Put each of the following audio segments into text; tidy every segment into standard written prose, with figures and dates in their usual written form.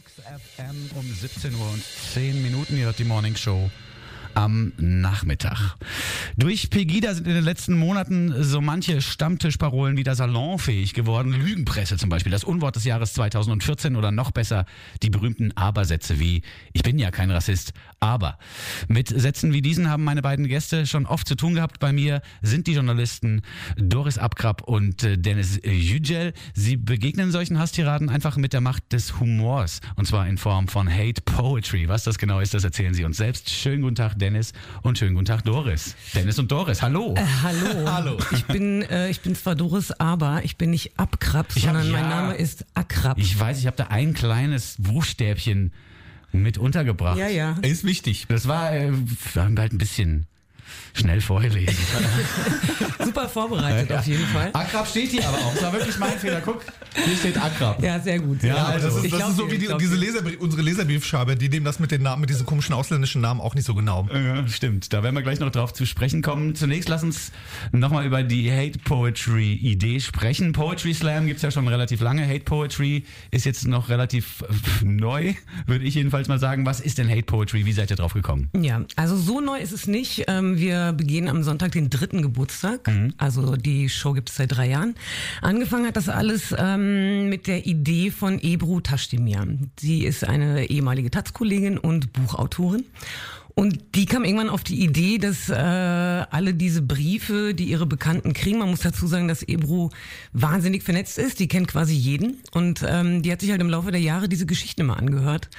FM um 17 Uhr und 10 Minuten. Ihr hört die Morning Show am Nachmittag. Durch Pegida sind in den letzten Monaten so manche Stammtischparolen wieder salonfähig geworden. Lügenpresse zum Beispiel, das Unwort des Jahres 2014 oder noch besser die berühmten Aber-Sätze wie ich bin ja kein Rassist, aber. Mit Sätzen wie diesen haben meine beiden Gäste schon oft zu tun gehabt. Bei mir sind die Journalisten Doris Abkrab und Dennis Yücel. Sie begegnen solchen Hasstiraden einfach mit der Macht des Humors und zwar in Form von Hate Poetry. Was das genau ist, das erzählen sie uns selbst. Schönen guten Tag, Dennis, und schönen guten Tag, Doris. Dennis und Doris, hallo. Hallo. Hallo. Ich bin zwar Doris, aber ich bin nicht Abkrab, sondern mein Name ist Akrab. Ich weiß, ich habe da ein kleines Buchstäbchen mit untergebracht. Ja. Ist wichtig. Das war halt ein bisschen schnell vorgelesen. Super vorbereitet auf jeden Fall. Akrab steht hier aber auch. Das war wirklich mein Fehler. Guck, hier steht Akrab. Ja, sehr gut. Ja, Das ist so wie unsere Leserbriefschreiber, die nehmen das mit den Namen, mit diesen komischen ausländischen Namen auch nicht so genau. Ja, stimmt, da werden wir gleich noch drauf zu sprechen kommen. Zunächst lass uns nochmal über die Hate Poetry Idee sprechen. Poetry Slam gibt's ja schon relativ lange. Hate Poetry ist jetzt noch relativ neu, würde ich jedenfalls mal sagen. Was ist denn Hate Poetry? Wie seid ihr drauf gekommen? Ja, also so neu ist es nicht. Wir begehen am Sonntag den 3. Geburtstag. Also die Show gibt es seit 3 Jahren. Angefangen hat das alles mit der Idee von Ebru Taschdemir. Sie ist eine ehemalige Taz-Kollegin und Buchautorin. Und die kam irgendwann auf die Idee, dass alle diese Briefe, die ihre Bekannten kriegen, man muss dazu sagen, dass Ebru wahnsinnig vernetzt ist, die kennt quasi jeden. Und die hat sich halt im Laufe der Jahre diese Geschichten immer angehört.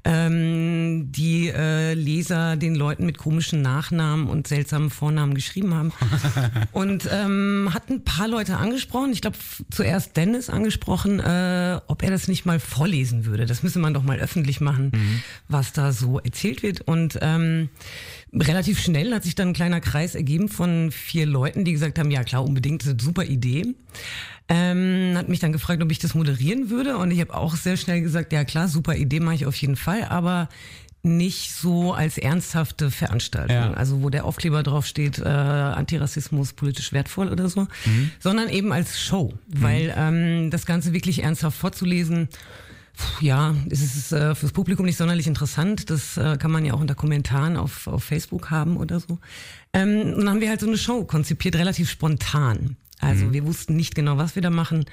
Die Leser den Leuten mit komischen Nachnamen und seltsamen Vornamen geschrieben haben. Und hat ein paar Leute angesprochen, ich glaube zuerst Dennis angesprochen, ob er das nicht mal vorlesen würde. Das müsse man doch mal öffentlich machen, was da so erzählt wird. Und relativ schnell hat sich dann ein kleiner Kreis ergeben von 4 Leuten, die gesagt haben, ja klar, unbedingt, das ist eine super Idee. Hat mich dann gefragt, ob ich das moderieren würde und ich habe auch sehr schnell gesagt, ja klar, super Idee, mache ich auf jeden Fall, aber nicht so als ernsthafte Veranstaltung, also wo der Aufkleber drauf steht, Antirassismus politisch wertvoll oder so, sondern eben als Show, weil das Ganze wirklich ernsthaft vorzulesen, ja, es ist fürs Publikum nicht sonderlich interessant. Das kann man ja auch unter Kommentaren auf Facebook haben oder so. Und dann haben wir halt so eine Show konzipiert, relativ spontan. Also wir wussten nicht genau, was wir da machen.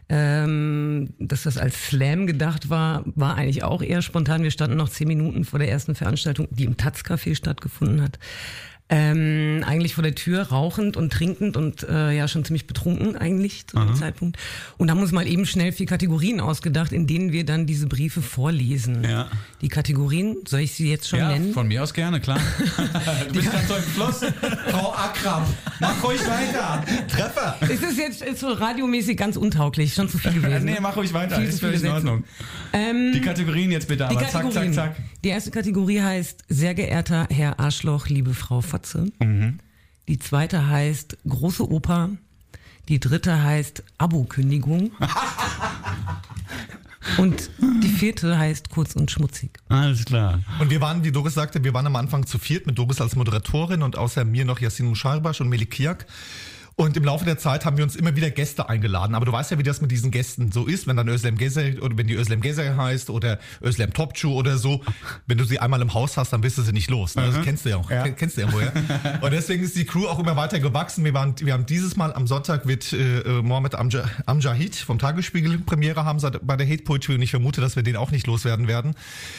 Dass das als Slam gedacht war eigentlich auch eher spontan. Wir standen noch 10 Minuten vor der ersten Veranstaltung, die im Taz-Café stattgefunden hat. Eigentlich vor der Tür, rauchend und trinkend und ja schon ziemlich betrunken eigentlich zu dem Zeitpunkt. Und haben uns mal eben schnell 4 Kategorien ausgedacht, in denen wir dann diese Briefe vorlesen. Ja. Die Kategorien, soll ich sie jetzt schon nennen? Ja, von mir aus gerne, klar. Du bist ganz so im Fluss. Frau Akrab, mach ruhig weiter. Treffer. Es ist jetzt so radiomäßig ganz untauglich, schon zu viel gewesen. Nee, mach ruhig weiter, ist völlig in Ordnung. Die Kategorien jetzt bitte, aber zack. Die erste Kategorie heißt, sehr geehrter Herr Arschloch, liebe Frau Fotze. Die zweite heißt große Oper. Die dritte heißt Abo-Kündigung. Und die 4. heißt kurz und schmutzig. Alles klar. Und wir waren, wie Doris sagte, wir waren am Anfang zu 4 mit Doris als Moderatorin und außer mir noch Yasin Musharbash und Melik Kiak. Und im Laufe der Zeit haben wir uns immer wieder Gäste eingeladen. Aber du weißt ja, wie das mit diesen Gästen so ist, wenn dann Özlem Gezer oder wenn die Özlem Gezer heißt oder Özlem Topçu oder so. Wenn du sie einmal im Haus hast, dann bist du sie nicht los. Ne? Das kennst du ja auch. Ja. Kennst du ja woher. Und deswegen ist die Crew auch immer weiter gewachsen. Wir haben dieses Mal am Sonntag wird Mohammed Amjahid vom Tagesspiegel Premiere haben bei der Hate Poetry und ich vermute, dass wir den auch nicht loswerden werden.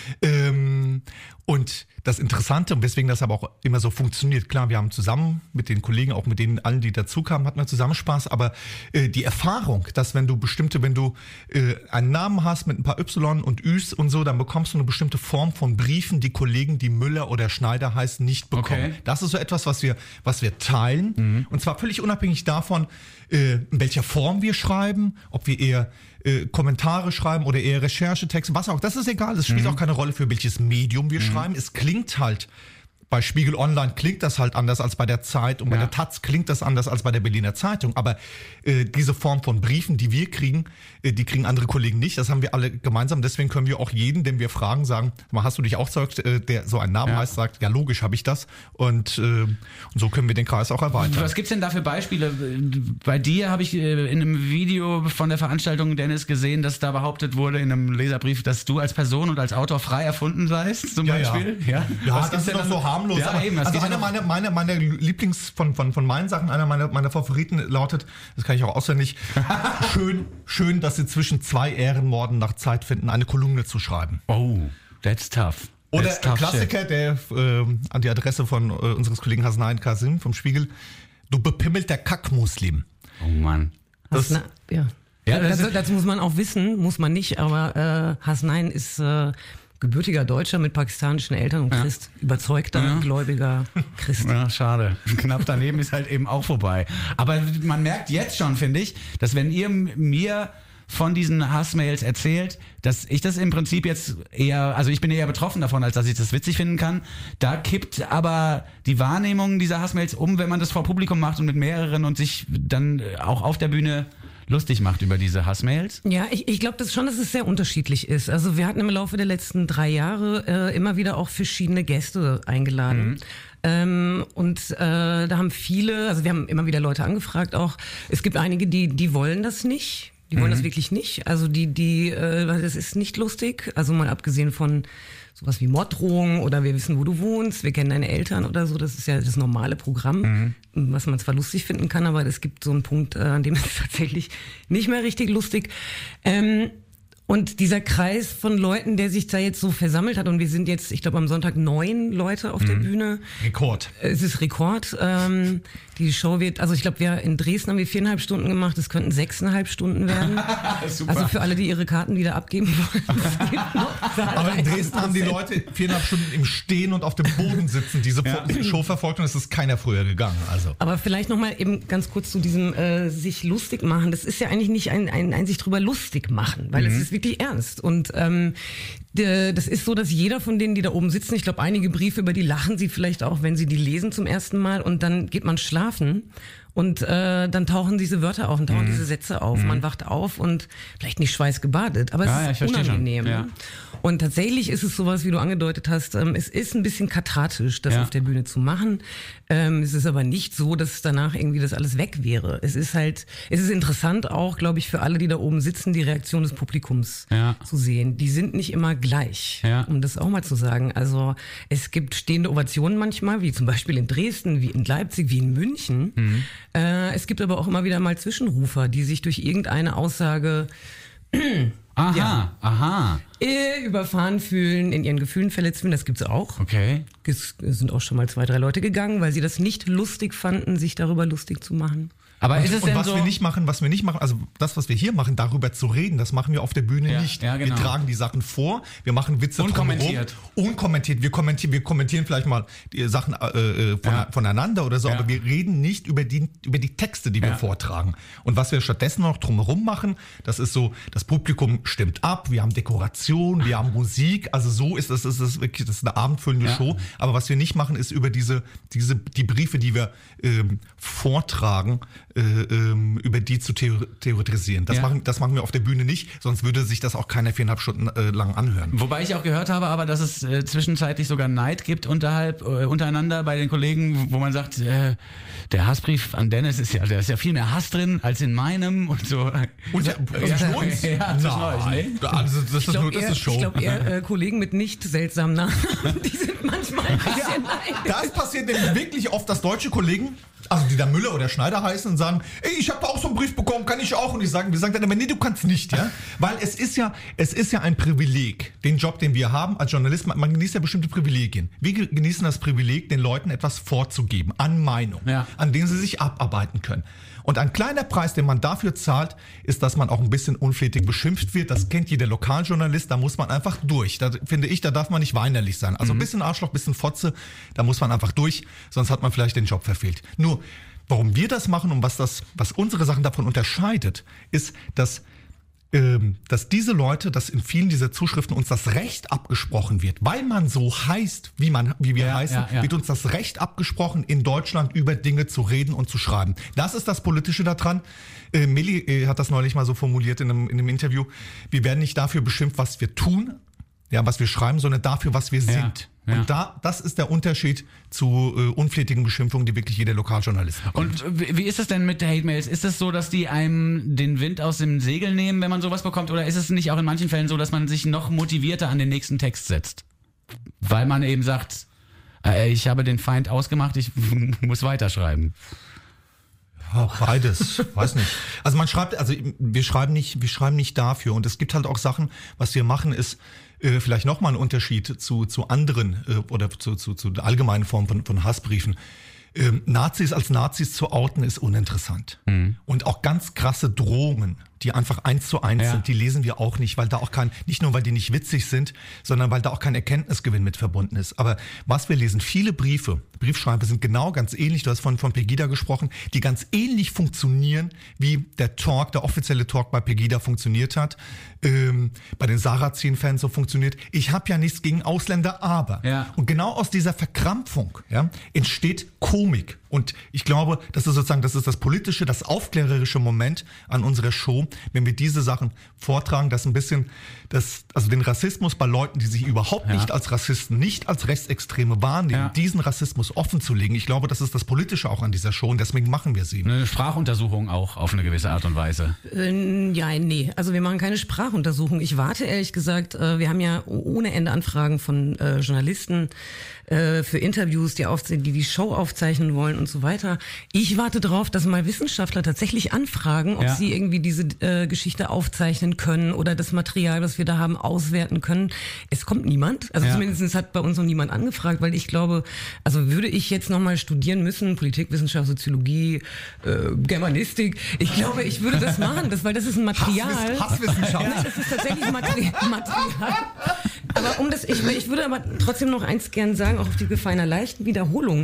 Und das Interessante und weswegen das aber auch immer so funktioniert, klar, wir haben zusammen mit den Kollegen, auch mit denen allen, die dazukamen, hatten wir zusammen Spaß, aber die Erfahrung, dass wenn du einen Namen hast mit ein paar Y und Üs und so, dann bekommst du eine bestimmte Form von Briefen, die Kollegen, die Müller oder Schneider heißen, nicht bekommen. Okay. Das ist so etwas, was wir teilen und zwar völlig unabhängig davon, in welcher Form wir schreiben, ob wir eher Kommentare schreiben oder eher Recherchetexte, was auch, das ist egal, es spielt auch keine Rolle, für welches Medium wir schreiben, es klingt halt Bei Spiegel Online klingt das halt anders als bei der Zeit und bei der Taz klingt das anders als bei der Berliner Zeitung. Aber diese Form von Briefen, die wir kriegen, die kriegen andere Kollegen nicht. Das haben wir alle gemeinsam. Deswegen können wir auch jeden, den wir fragen, sagen, hast du dich auch gesagt, der so einen Namen heißt, sagt, ja logisch habe ich das. Und so können wir den Kreis auch erweitern. Was gibt's denn da für Beispiele? Bei dir habe ich in einem Video von der Veranstaltung, Dennis, gesehen, dass da behauptet wurde in einem Leserbrief, dass du als Person und als Autor frei erfunden seist, zum Beispiel. Ja, das ist doch so harmlos. Ja, aber, eben, also einer meiner Lieblings von meinen Sachen, einer meiner Favoriten lautet, das kann ich auch auswendig, schön, dass Sie zwischen 2 Ehrenmorden nach Zeit finden, eine Kolumne zu schreiben. Oh, that's tough. Oder ein Klassiker, der an die Adresse von unseres Kollegen Hasnain Kasim vom Spiegel, du bepimmelter Kackmuslim. Oh Mann. Dazu muss man auch wissen, muss man nicht, aber Hasnain ist gebürtiger Deutscher mit pakistanischen Eltern und Christ, überzeugter, gläubiger Christ. Ja, schade. Knapp daneben ist halt eben auch vorbei. Aber man merkt jetzt schon, finde ich, dass wenn ihr mir von diesen Hassmails erzählt, dass ich das im Prinzip jetzt eher, also ich bin eher betroffen davon, als dass ich das witzig finden kann. Da kippt aber die Wahrnehmung dieser Hassmails um, wenn man das vor Publikum macht und mit mehreren und sich dann auch auf der Bühne lustig macht über diese Hassmails? Ja, ich glaube das schon, dass es sehr unterschiedlich ist. Also wir hatten im Laufe der letzten 3 Jahre immer wieder auch verschiedene Gäste eingeladen. Und da haben viele, also wir haben immer wieder Leute angefragt auch. Es gibt einige, die wollen das nicht. Die wollen das wirklich nicht. Also das ist nicht lustig. Also mal abgesehen von sowas wie Morddrohungen oder wir wissen, wo du wohnst, wir kennen deine Eltern oder so. Das ist ja das normale Programm, was man zwar lustig finden kann, aber es gibt so einen Punkt, an dem ist tatsächlich nicht mehr richtig lustig. Und dieser Kreis von Leuten, der sich da jetzt so versammelt hat, und wir sind jetzt, ich glaube, am Sonntag 9 Leute auf der Bühne. Rekord. Es ist Rekord. Die Show wird, also ich glaube, in Dresden haben wir 4,5 Stunden gemacht, es könnten 6,5 Stunden werden. Super. Also für alle, die ihre Karten wieder abgeben wollen. Es gibt noch Aber in Dresden haben die Leute 4,5 Stunden im Stehen und auf dem Boden sitzen, diese Show verfolgt, und es ist keiner früher gegangen. Also. Aber vielleicht nochmal eben ganz kurz zu diesem sich lustig machen. Das ist ja eigentlich nicht ein sich drüber lustig machen, weil es ist wirklich ernst. Und das ist so, dass jeder von denen, die da oben sitzen, ich glaube, einige Briefe, über die lachen sie vielleicht auch, wenn sie die lesen zum ersten Mal, und dann geht man schlafen und dann tauchen diese Wörter auf und tauchen diese Sätze auf. Man wacht auf und vielleicht nicht schweißgebadet, aber es ist unangenehm. Ja. Und tatsächlich ist es sowas, wie du angedeutet hast, es ist ein bisschen kathartisch, das auf der Bühne zu machen. Es ist aber nicht so, dass danach irgendwie das alles weg wäre. Es ist interessant auch, glaube ich, für alle, die da oben sitzen, die Reaktion des Publikums zu sehen. Die sind nicht immer gleich, um das auch mal zu sagen. Also es gibt stehende Ovationen manchmal, wie zum Beispiel in Dresden, wie in Leipzig, wie in München. Es gibt aber auch immer wieder mal Zwischenrufer, die sich durch irgendeine Aussage überfahren fühlen, in ihren Gefühlen verletzt fühlen. Das gibt's auch. Okay. Es sind auch schon mal 2, 3 Leute gegangen, weil sie das nicht lustig fanden, sich darüber lustig zu machen. Aber ist es denn was wir nicht machen, also das, was wir hier machen, darüber zu reden, das machen wir auf der Bühne nicht. Ja, genau. Wir tragen die Sachen vor, wir machen Witze unkommentiert. Unkommentiert. Wir kommentieren vielleicht mal die Sachen voneinander oder so, aber wir reden nicht über die Texte, die wir vortragen. Und was wir stattdessen noch drumherum machen, das ist so, das Publikum stimmt ab, wir haben Dekoration, wir haben Musik, also so ist das wirklich, das ist eine abendfüllende Show. Aber was wir nicht machen, ist über die Briefe, die wir vortragen, über die zu theoretisieren. Das machen wir auf der Bühne nicht, sonst würde sich das auch keiner 4,5 Stunden lang anhören. Wobei ich auch gehört habe, aber dass es zwischenzeitlich sogar Neid gibt untereinander bei den Kollegen, wo man sagt, der Hassbrief an Dennis da ist ja viel mehr Hass drin als in meinem und so. Und zwischen uns? Ja, zwischen euch, ne? Also das ist Show. Ich glaube eher Kollegen mit nicht seltsamen Namen, die sind manchmal ein bisschen neidisch. Das passiert nämlich wirklich oft, dass deutsche Kollegen, also die da Müller oder Schneider heißen, und sagen, ey, ich habe da auch so einen Brief bekommen, kann ich auch? Und wir sagen dann immer, nee, du kannst nicht, ja? Weil es ist ja ein Privileg, den Job, den wir haben als Journalist, man genießt ja bestimmte Privilegien. Wir genießen das Privileg, den Leuten etwas vorzugeben, an Meinung, an denen sie sich abarbeiten können. Und ein kleiner Preis, den man dafür zahlt, ist, dass man auch ein bisschen unflätig beschimpft wird. Das kennt jeder Lokaljournalist, da muss man einfach durch. Da finde ich, da darf man nicht weinerlich sein. Also ein bisschen Arschloch, ein bisschen Fotze, da muss man einfach durch, sonst hat man vielleicht den Job verfehlt. Nur, warum wir das machen und was unsere Sachen davon unterscheidet, ist, dass dass diese Leute, dass in vielen dieser Zuschriften uns das Recht abgesprochen wird, weil man so heißt, wie wir heißen, wird uns das Recht abgesprochen, in Deutschland über Dinge zu reden und zu schreiben. Das ist das Politische daran. Milli hat das neulich mal so formuliert in einem Interview. Wir werden nicht dafür beschimpft, was wir tun, was wir schreiben, sondern dafür, was wir sind. Ja. Und das ist der Unterschied zu unflätigen Beschimpfungen, die wirklich jeder Lokaljournalist macht. Und wie ist es denn mit Hate-Mails? Ist es so, dass die einem den Wind aus dem Segel nehmen, wenn man sowas bekommt? Oder ist es nicht auch in manchen Fällen so, dass man sich noch motivierter an den nächsten Text setzt? Weil man eben sagt, ich habe den Feind ausgemacht, ich muss weiterschreiben. Beides, weiß nicht. Also wir schreiben nicht dafür. Und es gibt halt auch Sachen, was wir machen, ist vielleicht nochmal ein Unterschied zu anderen oder zu der allgemeinen Form von Hassbriefen. Nazis als Nazis zu outen ist uninteressant. Mhm. Und auch ganz krasse Drohungen, die einfach 1:1 sind, die lesen wir auch nicht, weil da auch nicht nur weil die nicht witzig sind, sondern weil da auch kein Erkenntnisgewinn mit verbunden ist. Aber was wir lesen, viele Briefschreiber sind genau ganz ähnlich, du hast von Pegida gesprochen, die ganz ähnlich funktionieren, wie der offizielle Talk bei Pegida funktioniert hat, bei den Sarrazin-Fans so funktioniert. Ich habe ja nichts gegen Ausländer, aber. Ja. Und genau aus dieser Verkrampfung entsteht Komik. Und ich glaube, das ist das politische, das aufklärerische Moment an unserer Show, wenn wir diese Sachen vortragen, dass ein bisschen den Rassismus bei Leuten, die sich überhaupt nicht als Rassisten, nicht als Rechtsextreme wahrnehmen, diesen Rassismus offen zu legen. Ich glaube, das ist das Politische auch an dieser Show und deswegen machen wir sie. Eine Sprachuntersuchung auch auf eine gewisse Art und Weise. Nee. Also wir machen keine Sprachuntersuchung. Ich warte ehrlich gesagt, wir haben ja ohne Ende Anfragen von Journalisten für Interviews, die Show aufzeichnen wollen und so weiter. Ich warte darauf, dass mal Wissenschaftler tatsächlich anfragen, ob sie irgendwie diese Geschichte aufzeichnen können oder das Material, was wir da haben, auswerten können. Es kommt niemand. Also zumindest hat bei uns noch niemand angefragt, weil ich glaube, also würde ich jetzt nochmal studieren müssen, Politikwissenschaft, Soziologie, Germanistik, ich glaube, ich würde das machen, weil das ist ein Material. Hasswissenschaft. Nein, das ist tatsächlich Material. Aber ich würde aber trotzdem noch eins gern sagen, auch auf die Gefahr einer leichten Wiederholung.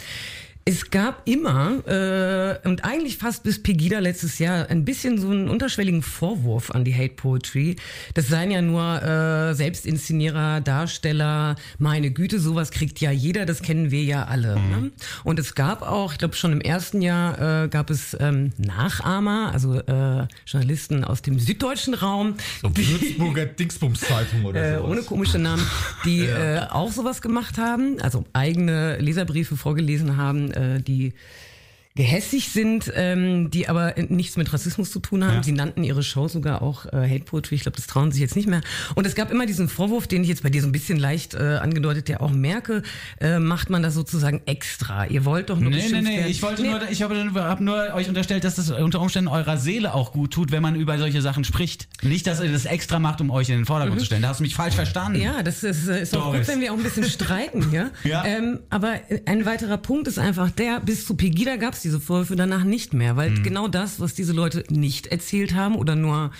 Es gab immer und eigentlich fast bis Pegida letztes Jahr ein bisschen so einen unterschwelligen Vorwurf an die Hate Poetry. Das seien ja nur Selbstinszenierer, Darsteller. Meine Güte, sowas kriegt ja jeder, das kennen wir ja alle. Mhm. Ne? Und es gab auch, ich glaube schon im ersten Jahr gab es Nachahmer, also Journalisten aus dem süddeutschen Raum. So Würzburger Dingsbums-Zeitung oder sowas. Ohne komische Namen, die auch sowas gemacht haben, also eigene Leserbriefe vorgelesen haben, die gehässig sind, die aber nichts mit Rassismus zu tun haben. Ja. Sie nannten ihre Show sogar auch Hate Poetry. Ich glaube, das trauen sie sich jetzt nicht mehr. Und es gab immer diesen Vorwurf, den ich jetzt bei dir so ein bisschen leicht angedeutet, der auch merke, macht man das sozusagen extra. Ihr wollt doch nur beschimpft werden. Ich habe nur euch unterstellt, dass das unter Umständen eurer Seele auch gut tut, wenn man über solche Sachen spricht. Nicht, dass ihr das extra macht, um euch in den Vordergrund zu stellen. Da hast du mich falsch verstanden. Ja, das ist auch gut, wenn wir auch ein bisschen streiten. Ja? Aber ein weiterer Punkt ist einfach bis zu Pegida gab es diese Vorwürfe danach nicht mehr, weil genau das, was diese Leute nicht erzählt haben oder nur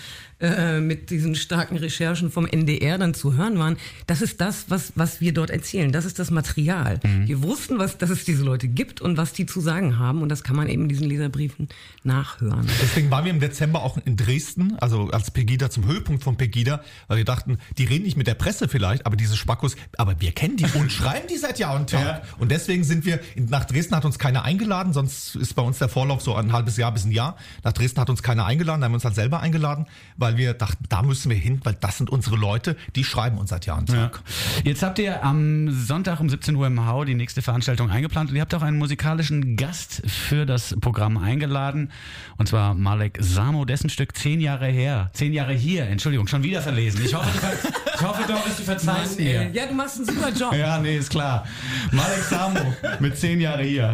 mit diesen starken Recherchen vom NDR dann zu hören waren, das ist das, was wir dort erzählen. Das ist das Material. Wir wussten, dass es diese Leute gibt und was die zu sagen haben und das kann man eben in diesen Leserbriefen nachhören. Deswegen waren wir im Dezember auch in Dresden, also als Pegida, zum Höhepunkt von Pegida, weil wir dachten, die reden nicht mit der Presse vielleicht, aber diese Spackos, aber wir kennen die und schreiben die seit Jahr und Tag. Ja. Und deswegen sind wir, nach Dresden hat uns keiner eingeladen, sonst ist bei uns der Vorlauf so ein halbes Jahr bis ein Jahr. Nach Dresden hat uns keiner eingeladen, da haben wir uns halt selber eingeladen, weil wir dachten, da müssen wir hin, weil das sind unsere Leute, die schreiben uns seit Jahr und Tag. Ja. Jetzt habt ihr am Sonntag um 17 Uhr im Hau die nächste Veranstaltung eingeplant und ihr habt auch einen musikalischen Gast für das Programm eingeladen, und zwar Malek Samo, dessen Stück 10 Jahre her, 10 Jahre hier, Entschuldigung, schon wieder verlesen. Ich hoffe, Doris, du verzeihst mir. Ja, du machst einen super Job. Ja, nee, ist klar. Malek Samo mit 10 Jahre hier.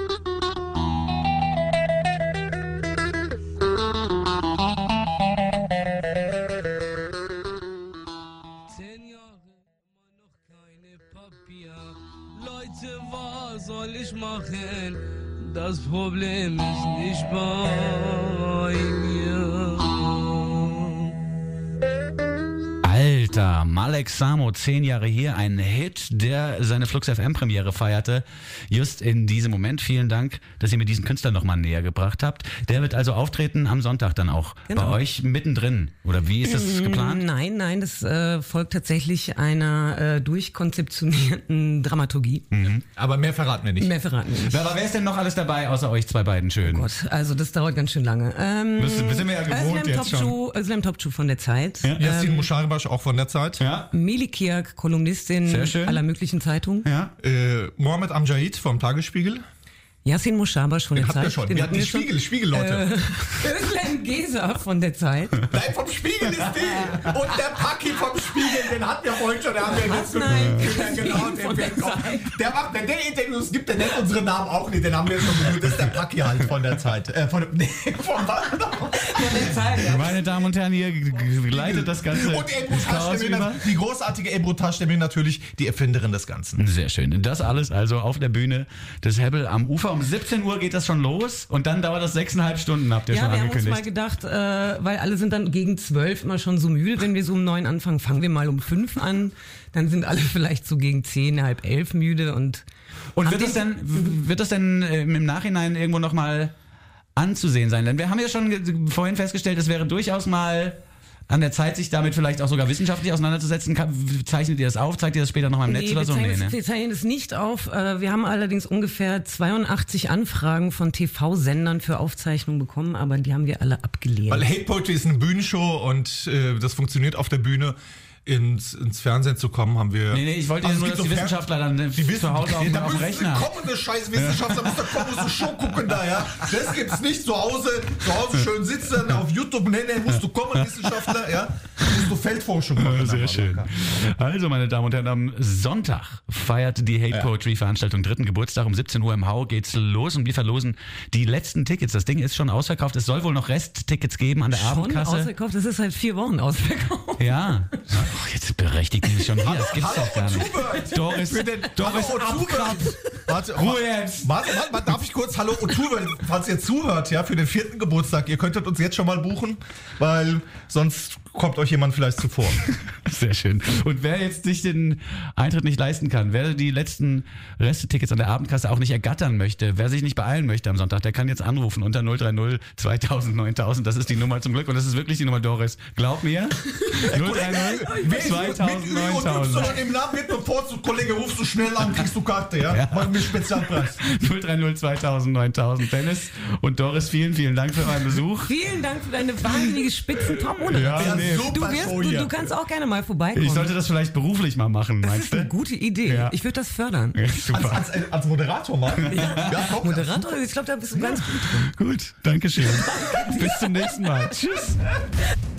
Was soll ich machen? Das Problem ist nicht bei mir. Star, Malek Samo, 10 Jahre hier, ein Hit, der seine Flux FM Premiere feierte, just in diesem Moment. Vielen Dank, dass ihr mir diesen Künstler nochmal näher gebracht habt. Der wird also auftreten am Sonntag dann auch bei euch mittendrin. Oder wie ist das geplant? Nein, das folgt tatsächlich einer durchkonzeptionierten Dramaturgie. Aber mehr verraten wir nicht. Mehr verraten wir nicht. Aber wer ist denn noch alles dabei, außer euch zwei beiden schön? Gott, also das dauert ganz schön lange. Sind wir ja gewohnt jetzt schon. Özlem Topçu von der Zeit. Ja. Yasin Musharbash auch von der Zeit. Ja. Meli Kiak, Kolumnistin Sehr schön. aller möglichen Zeitungen. Ja. Mohammed Amjahid vom Tagesspiegel. Yasin Musharbash von der Habt ihr Zeit. schon. Den Wir hatten hatten die Spiegelleute. Özlem Geser von der Zeit. Nein, vom Spiegel ist die. Und der Paki vom Spiegel, den hatten wir vorhin schon. Der haben wir jetzt Nein, genau, der macht, wenn der Interviews gibt, der nennt unsere Namen auch nicht. Den haben wir jetzt schon geguckt. Das ist der Paki halt von der Zeit. Von der Zeit, ja. Meine Damen und Herren, hier leitet das Ganze. Und die großartige Ebru Taschdemir natürlich, die Erfinderin des Ganzen. Sehr schön. Das alles also auf der Bühne des Hebbel am Ufer. Um 17 Uhr geht das schon los und dann dauert das 6,5 Stunden, habt ihr schon wir haben uns angekündigt. mal gedacht, weil alle sind dann gegen 12 immer schon so müde, wenn wir so um 9 anfangen, fangen wir mal um 5 an, dann sind alle vielleicht so gegen 10, halb 11 müde und wird das denn im Nachhinein irgendwo nochmal anzusehen sein? Denn wir haben ja schon vorhin festgestellt, es wäre durchaus mal an der Zeit, sich damit vielleicht auch sogar wissenschaftlich auseinanderzusetzen. Zeichnet ihr das auf? Zeigt ihr das später noch im Netz oder so? Wir zeichnen es nicht auf. Wir haben allerdings ungefähr 82 Anfragen von TV-Sendern für Aufzeichnungen bekommen, aber die haben wir alle abgelehnt. Weil Hate Poetry ist eine Bühnenshow und das funktioniert auf der Bühne. Ins Fernsehen zu kommen, haben wir... Nee, ich wollte nur, dass die Wissenschaftler dann zu Hause auf dem Rechner... kommende scheiß Wissenschaftler, muss da kommen, muss eine Show gucken da, ja. Das gibt's nicht zu Hause schön sitzen, auf YouTube musst du kommen, Wissenschaftler, ja. Musst du Feldforschung machen. Sehr schön. Also, meine Damen und Herren, am Sonntag feiert die Hate Poetry Veranstaltung 3. Geburtstag. Um 17 Uhr im Hau geht's los und wir verlosen die letzten Tickets. Das Ding ist schon ausverkauft. Es soll wohl noch Resttickets geben an der Abendkasse. Schon ausverkauft? Das ist seit 4 Wochen ausverkauft. Ja. Oh, jetzt berechtigt die sich schon wieder. Das gibt's doch gar nicht. Doris Abkratt. Warte, Ruhe jetzt. Warte, darf ich kurz? Hallo Otuwe, falls ihr zuhört, ja, für den 4. Geburtstag. Ihr könntet uns jetzt schon mal buchen, weil sonst kommt euch jemand vielleicht zuvor. Sehr schön. Und wer jetzt sich den Eintritt nicht leisten kann, wer die letzten Restetickets an der Abendkasse auch nicht ergattern möchte, wer sich nicht beeilen möchte am Sonntag, der kann jetzt anrufen unter 030 2000 9000. Das ist die Nummer zum Glück und das ist wirklich die Nummer, Doris. Glaub mir. 030 2000 9000. Im Namen wird bevorzugt, Kollege, rufst du schnell an, kriegst du Karte, ja? Machen wir Spezialpreis. 030 2000 9000. Dennis und Doris, vielen, vielen Dank für euren Besuch. Vielen Dank für deine wahnsinnige Spitzen-Top-Moderation. Ja, nee. Du kannst auch gerne mal vorbeikommen. Ich sollte das vielleicht beruflich mal machen, das meinst ist du? eine gute Idee. Ja. Ich würde das fördern. Ja, super. Als Moderator mal? Ja, komm. Moderator, ich glaube, da bist du ganz gut drin. Gut, danke schön. Bis zum nächsten Mal. Tschüss.